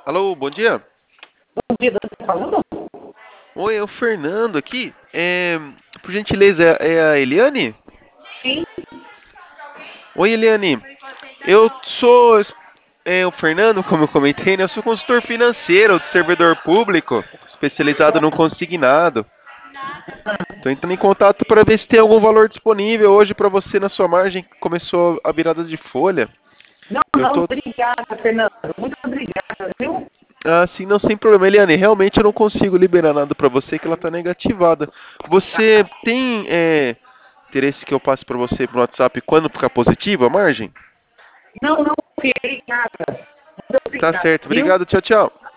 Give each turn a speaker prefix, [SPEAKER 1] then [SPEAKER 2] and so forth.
[SPEAKER 1] Alô, bom dia.
[SPEAKER 2] Bom dia, tá falando?
[SPEAKER 1] Oi, é o Fernando aqui. Por gentileza, é a Eliane?
[SPEAKER 2] Sim.
[SPEAKER 1] Oi, Eliane. Eu sou o Fernando, como eu comentei, né? Eu sou consultor financeiro do servidor público, especializado no consignado. Estou entrando em contato para ver se tem algum valor disponível hoje para você na sua margem que começou a virada de folha.
[SPEAKER 2] Não,
[SPEAKER 1] Eu
[SPEAKER 2] não,
[SPEAKER 1] tô
[SPEAKER 2] obrigada, Fernando. Muito obrigada, viu?
[SPEAKER 1] assim, não sem problema. Eliane, realmente eu não consigo liberar nada para você que ela está negativada. Você tem interesse que eu passe para você no WhatsApp quando ficar positiva a margem?
[SPEAKER 2] Não, não, obrigada. Muito
[SPEAKER 1] Tá
[SPEAKER 2] obrigada,
[SPEAKER 1] certo.
[SPEAKER 2] viu?
[SPEAKER 1] Obrigado. Tchau, tchau.